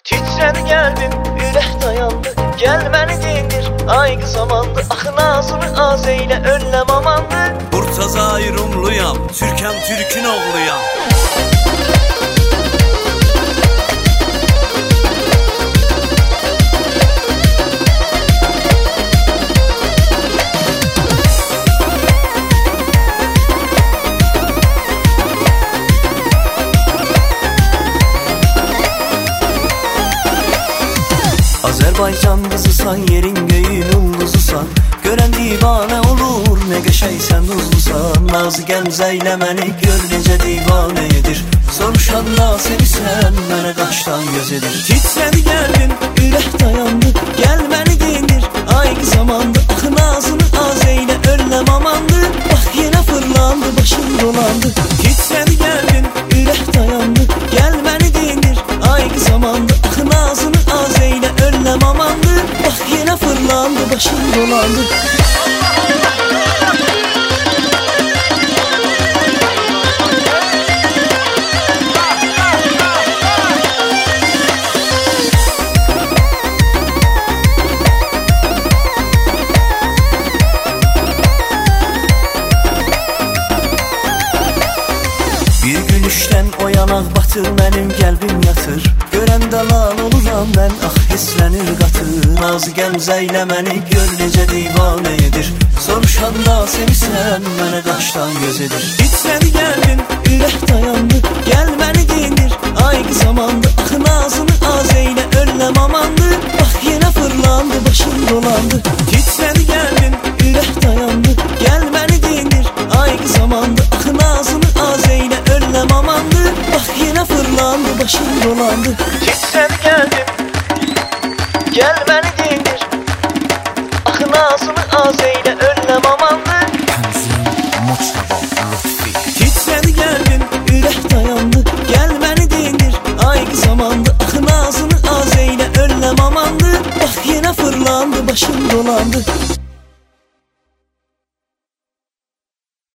Titredi geldim, ürək dayandı. Gəl məni dindir, ay qız amandı. Axı nazını az eylə, önləm amandı. Burtazay Rumluyam, Türkəm Türkün oğluyam. Azərbaycan qızısan, yerin göyün ulduzusan. Görən divanə olur, nə qəşəysən duzlusan. Nazı gəmzə ilə məni gör necə divanə edir. Soruşanda sevirsən, mənə qaşdan göz edir. Titrədi qəlbim, ürək dayandı. Gəl məni dindir, ay qız amandı. Axı nazını az eylə, önləm amandı. Bax yenə fırlandı, başım dolandı. Titrədi qəlbim, ürək dayandı. Gəl məni dindir, ay qız amandı. Axı nazını az eylə, önləm amandı. Bax yenə fırlandı, başım dolandı. Bir gülüşdən o yanaq batır, mənim qəlbim yatır. Görəndə lal oluram mən, ax hislənir qatır. Nazı gəmzə ilə məni gör necə divanə edir. Soruşanda sevirsən, mənə qaşdan göz edir. Titrədi qəlbim, ürək dayandı. Gəl məni dindir, ay qız amandı. Axı nazını az eylə, önləm amandı. Bax yenə fırlandı, başım dolandı. Titrədi qəlbim, ürək dayandı. Gəl məni dindir, ay qız amandı. Axı nazını az eylə, önləm amandı. Bax yenə fırlandı, başım dolandı. Titrədi gəldim, gəl məni dindir. Axı nazını az eylə, önləm amandı. Titrədi qəlbim, ürək dayandı. Gəl məni dindir, ay qız amandı. Axı nazını az eylə, önləm amandı. Bax yenə fırlandı, başım dolandı.